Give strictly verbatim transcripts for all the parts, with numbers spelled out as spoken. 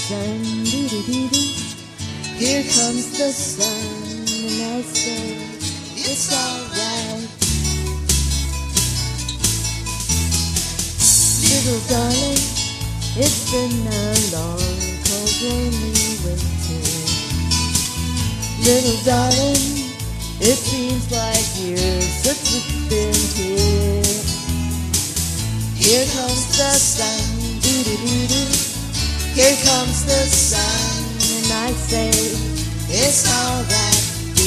sun, doo doo doo doo. Here comes the sun, and I say it's alright. Little darling, it's been a long, cold, rainy winter. Little darling, it seems like years since it's been here. Here comes the sun, doo doo doo doo. Here comes the sun, and I say it's alright.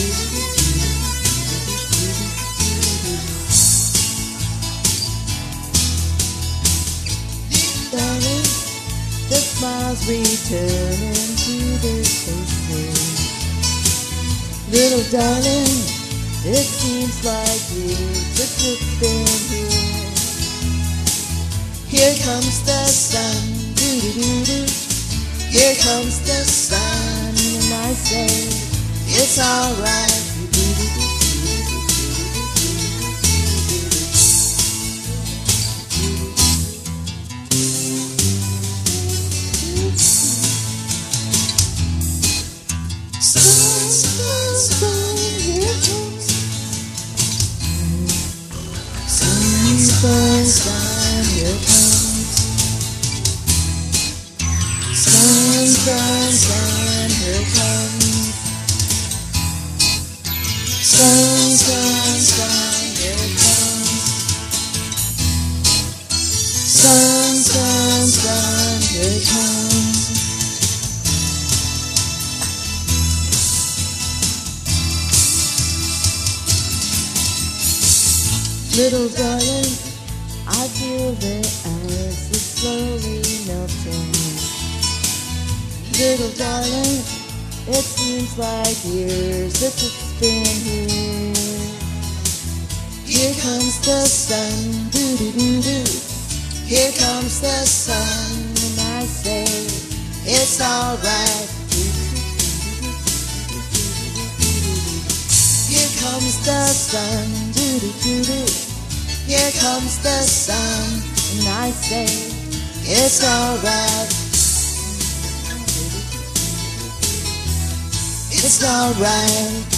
Darling, the smiles returning to their faces. Little darling, it seems like years since it's been here. Here comes the sun, doo doo doo doo. Here comes the sun, and I say it's alright. Sun, sun, sun, here comes. Sun, sun, sun, here comes. Sun, sun, sun, here comes. Sun, sun, sun, here comes. Sun, sun, sun, here comes. Little darling, I feel the ice is slowly melting. Little darling, it seems like years since it's been here. Here comes the sun, doo doo doo doo. Here comes the sun, and I say it's alright. Here comes the sun, doo doo doo doo. Here comes the sun, and I say it's alright. It's alright.